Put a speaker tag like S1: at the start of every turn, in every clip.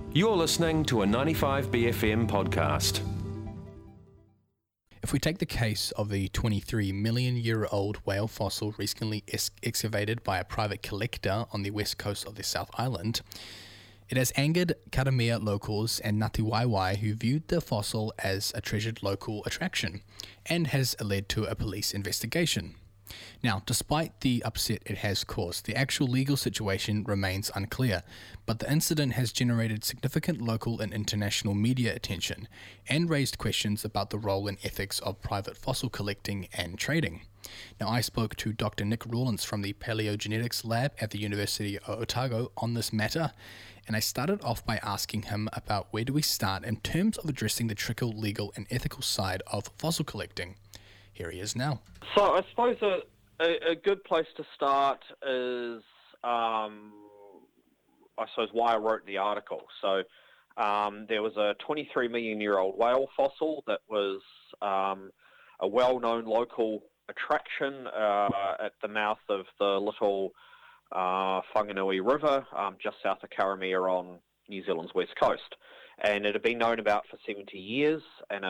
S1: You're listening to a 95BFM podcast.
S2: If we take the case of the 23 million year old whale fossil recently excavated by a private collector on the west coast of the South Island, it has angered Karamea locals and Ngāti Waewae who viewed the fossil as a treasured local attraction and has led to a police investigation. Now, despite the upset it has caused, the actual legal situation remains unclear, but the incident has generated significant local and international media attention and raised questions about the role and ethics of private fossil collecting and trading. Now, I spoke to Dr. Nick Rawlins from the Paleogenetics Lab at the University of Otago on this matter, and I started off by asking him about where do we start in terms of addressing the tricky legal and ethical side of fossil collecting. Here he is now.
S3: So I suppose a good place to start is, I suppose, why I wrote the article. So there was a 23 million year old whale fossil that was a well-known local attraction at the mouth of the little Whanganui River, just south of Karamea on New Zealand's west coast. And it had been known about for 70 years, and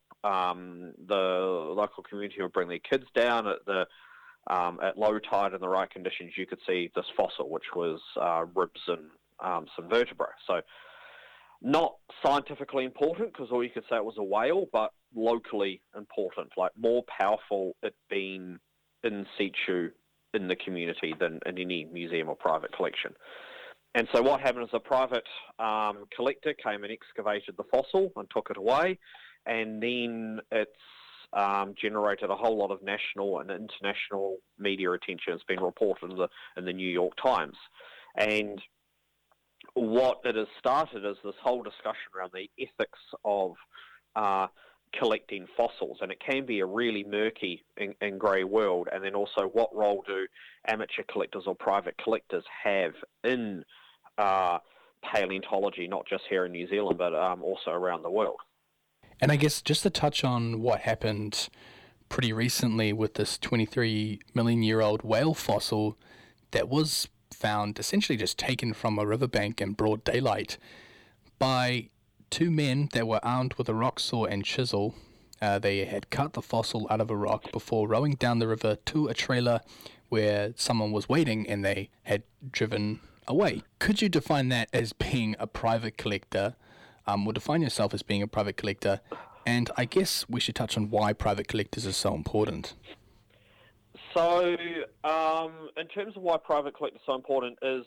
S3: the local community would bring their kids down at low tide in the right conditions. You could see this fossil, which was ribs and some vertebrae. So not scientifically important, because all you could say it was a whale, but locally important, like more powerful it being in situ in the community than in any museum or private collection. And so what happened is a private collector came and excavated the fossil and took it away, and then it's generated a whole lot of national and international media attention. It's been reported in the New York Times. And what it has started is this whole discussion around the ethics of collecting fossils, and it can be a really murky and grey world. And then also, what role do amateur collectors or private collectors have in paleontology, not just here in New Zealand, but also around the world?
S2: And I guess just to touch on what happened pretty recently with this 23 million year old whale fossil that was found essentially just taken from a riverbank in broad daylight by two men that were armed with a rock saw and chisel. They had cut the fossil out of a rock before rowing down the river to a trailer where someone was waiting, and they had driven away. Could you define that as being a private collector? Or define yourself as being a private collector? And I guess we should touch on why private collectors are so important.
S3: So, in terms of why private collectors are so important is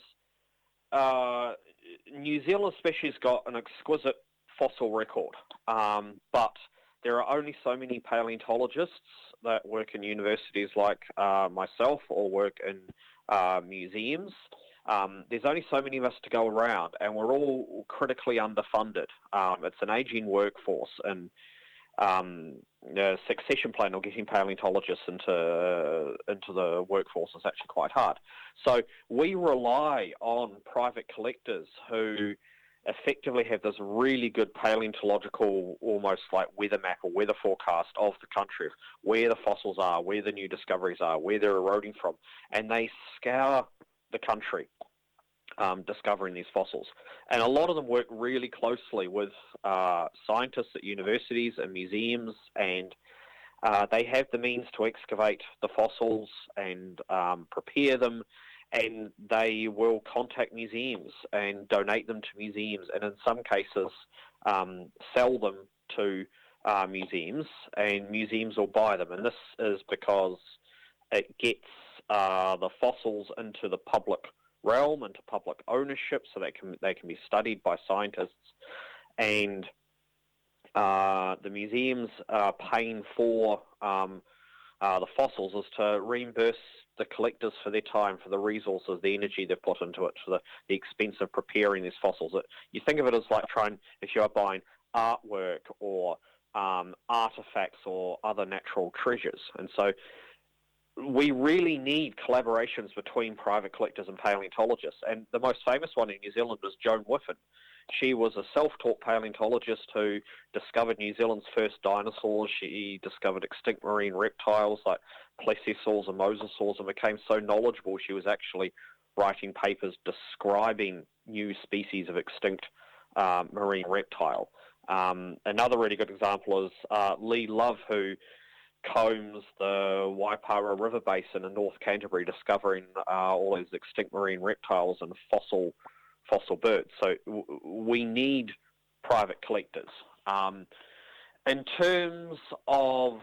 S3: New Zealand especially has got an exquisite fossil record, but there are only so many paleontologists that work in universities like myself or work in museums. There's only so many of us to go around, and we're all critically underfunded. It's an ageing workforce, and the succession plan or getting paleontologists into the workforce is actually quite hard. So we rely on private collectors who effectively have this really good paleontological, almost like weather map or weather forecast of the country, where the fossils are, where the new discoveries are, where they're eroding from, and they scour the country discovering these fossils. And a lot of them work really closely with scientists at universities and museums, and they have the means to excavate the fossils and prepare them, and they will contact museums and donate them to museums, and in some cases sell them to museums, and museums will buy them. And this is because it gets the fossils into the public realm, into public ownership, so they can be studied by scientists, and the museums are paying for the fossils is to reimburse the collectors for their time, for the resources, the energy they've put into it, for the expense of preparing these fossils. You think of it as like if you are buying artwork or artifacts or other natural treasures. And so we really need collaborations between private collectors and paleontologists. And the most famous one in New Zealand is Joan Whiffen. She was a self-taught paleontologist who discovered New Zealand's first dinosaurs. She discovered extinct marine reptiles like plesiosaurs and mosasaurs, and became so knowledgeable she was actually writing papers describing new species of extinct marine reptile. Another really good example is Lee Love, who combs the Waipara River Basin in North Canterbury, discovering all these extinct marine reptiles and fossil birds. So we need private collectors. In terms of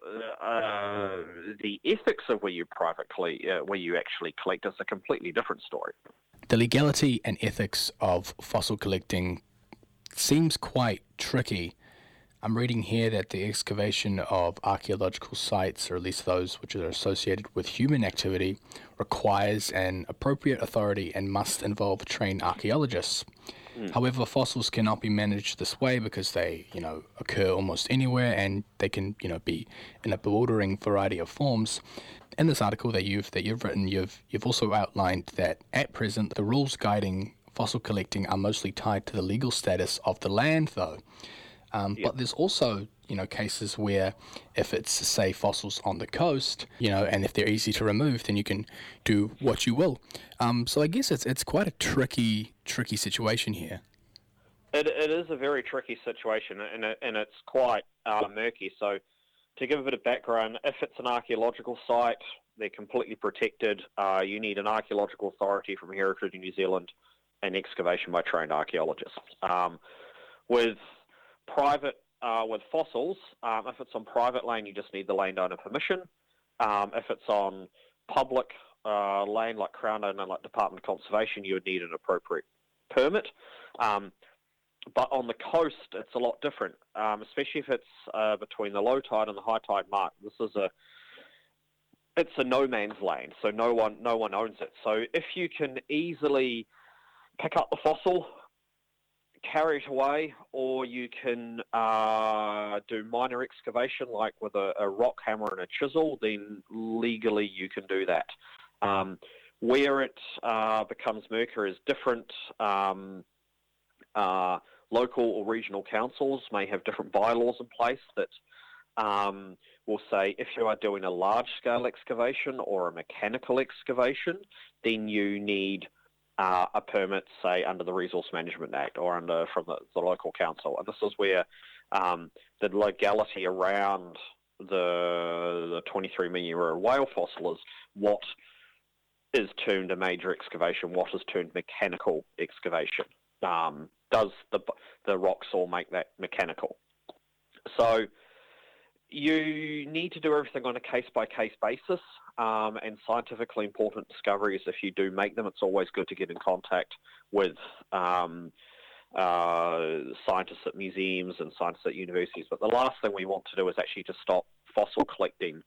S3: the ethics of where you actually collect, is a completely different story.
S2: The legality and ethics of fossil collecting seems quite tricky. I'm reading here that the excavation of archaeological sites, or at least those which are associated with human activity, requires an appropriate authority and must involve trained archaeologists. However, fossils cannot be managed this way because they, occur almost anywhere, and they can, be in a bewildering variety of forms. In this article that you've written, you've also outlined that at present the rules guiding fossil collecting are mostly tied to the legal status of the land, though. But there's also, cases where if it's, say, fossils on the coast, and if they're easy to remove, then you can do what you will. So I guess it's quite a tricky situation here.
S3: It is a very tricky situation, and it's quite murky. So to give a bit of background, if it's an archaeological site, they're completely protected. You need an archaeological authority from Heritage New Zealand and excavation by trained archaeologists. With fossils, if it's on private land, you just need the landowner permission. If it's on public land, like Crown Owner, like Department of Conservation, you would need an appropriate permit. But on the coast, it's a lot different, especially if it's between the low tide and the high tide mark. It's a no man's land, so no one owns it. So if you can easily pick up the fossil, carry it away, or you can do minor excavation, like with a rock hammer and a chisel, then legally you can do that. Where it becomes murkier is different. Local or regional councils may have different bylaws in place that will say if you are doing a large-scale excavation or a mechanical excavation, then you need a permit, say, under the Resource Management Act or from the local council. And this is where the legality around the 23 million year whale fossil is what is termed a major excavation, what is termed mechanical excavation. Does the rock saw make that mechanical? So you need to do everything on a case-by-case basis, and scientifically important discoveries, if you do make them, it's always good to get in contact with scientists at museums and scientists at universities. But the last thing we want to do is actually to stop fossil collecting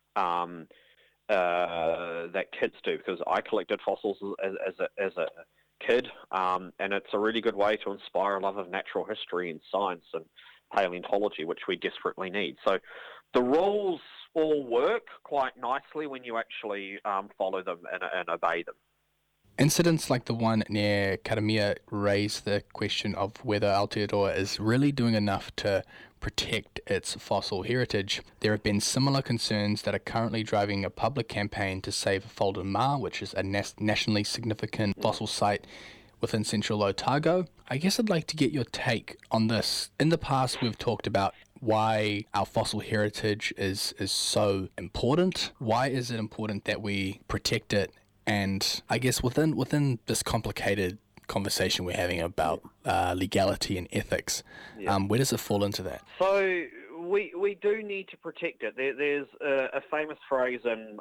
S3: that kids do, because I collected fossils as a kid, and it's a really good way to inspire a love of natural history and science and paleontology, which we desperately need. So the rules all work quite nicely when you actually follow them and obey them.
S2: Incidents like the one near Karamea raise the question of whether Aotearoa is really doing enough to protect its fossil heritage. There have been similar concerns that are currently driving a public campaign to save Folden Ma, which is a nationally significant fossil site within central Otago. I guess I'd like to get your take on this. In the past, we've talked about why our fossil heritage is so important. Why is it important that we protect it? And I guess within this complicated conversation we're having about legality and ethics, where does it fall into that?
S3: So we do need to protect it. There's a famous phrase in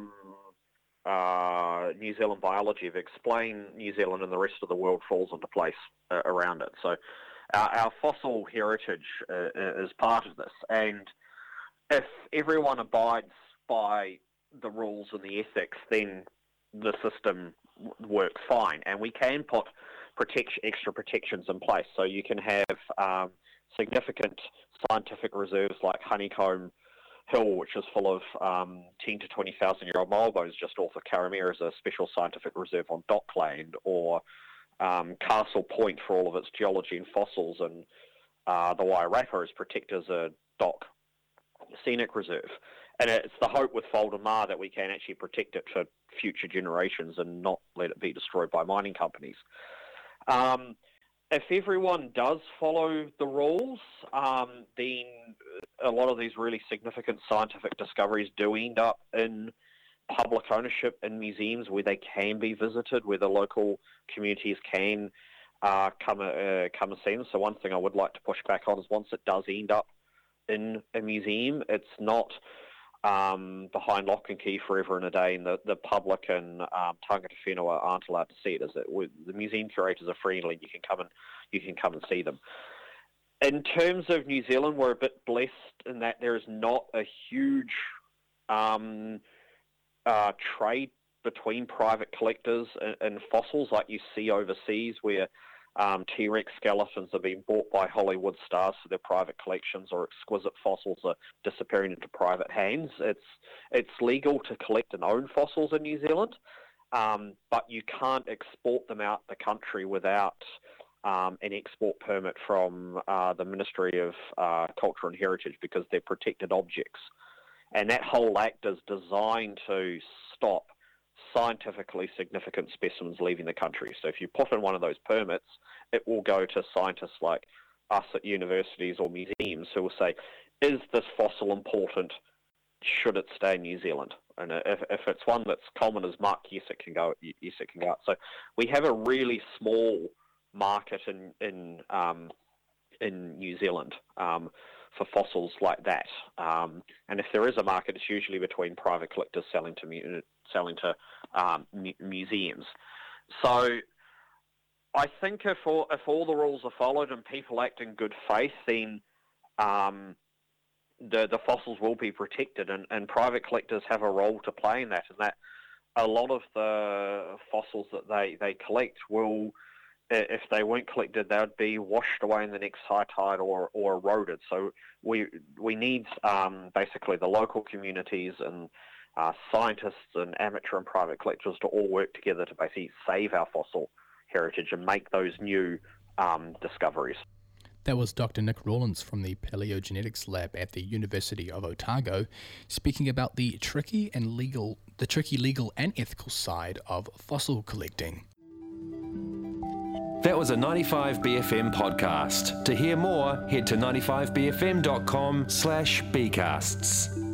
S3: New Zealand biology of explain New Zealand and the rest of the world falls into place around it. So our fossil heritage is part of this, and if everyone abides by the rules and the ethics, then the system works fine, and we can put extra protections in place. So you can have significant scientific reserves like Honeycomb Hill, which is full of 10 to 20,000 year old milestones just off of Karamea as a special scientific reserve on Dockland, or Castle Point for all of its geology and fossils, and the Wairarapa is protected as a Dock Scenic Reserve. And it's the hope with Folden Ma that we can actually protect it for future generations and not let it be destroyed by mining companies. if everyone does follow the rules, then a lot of these really significant scientific discoveries do end up in public ownership in museums where they can be visited, where the local communities can come and see them. So one thing I would like to push back on is once it does end up in a museum, it's not behind lock and key forever and a day, and the public and tangata whenua aren't allowed to see it. The museum curators are friendly. You can come and see them. In terms of New Zealand, we're a bit blessed in that there is not a huge trade between private collectors and fossils like you see overseas, where T-Rex skeletons are being bought by Hollywood stars for their private collections, or exquisite fossils are disappearing into private hands. It's legal to collect and own fossils in New Zealand, but you can't export them out the country without an export permit from the Ministry of Culture and Heritage, because they're protected objects. And that whole act is designed to stop scientifically significant specimens leaving the country. So if you put in one of those permits, it will go to scientists like us at universities or museums who will say, is this fossil important? Should it stay in New Zealand? And if it's one that's common as muck, yes, it can go. Yes, it can go out. So we have a really small market in New Zealand for fossils like that. And if there is a market, it's usually between private collectors selling to museums. So I think if all the rules are followed and people act in good faith, then the fossils will be protected, and private collectors have a role to play in that. And that a lot of the fossils that they collect will, if they weren't collected, they would be washed away in the next high tide or eroded. So we need basically the local communities and scientists and amateur and private collectors to all work together to basically save our fossil heritage and make those new discoveries.
S2: That was Dr. Nick Rawlins from the Paleogenetics Lab at the University of Otago, speaking about the tricky legal and ethical side of fossil collecting.
S1: That was a 95BFM podcast. To hear more, head to 95bfm.com/bcasts.